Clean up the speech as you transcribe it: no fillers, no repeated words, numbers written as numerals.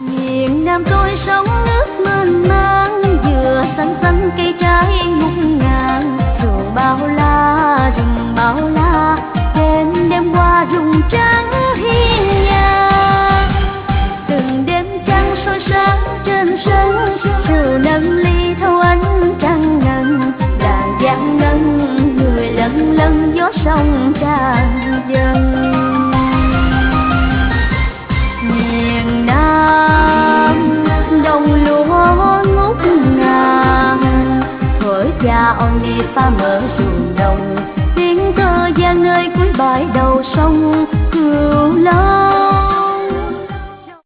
Miền Nam tôi sống nước mênh mang, dừa xanh xanh cây trái ngút ngàn, ruộng bao la rừng bao la, đêm đêm qua rụng trắng hiên nhà. Từng đêm trăng soi sáng trên sân, rượu nâng ly thâu ánh trăng ngần, đàn giang ngân người lân lân gió sông tràn dần. Miền Nam đồng lúa ngút ngàn, thổi cha ông đi phá mở ruộng đồng,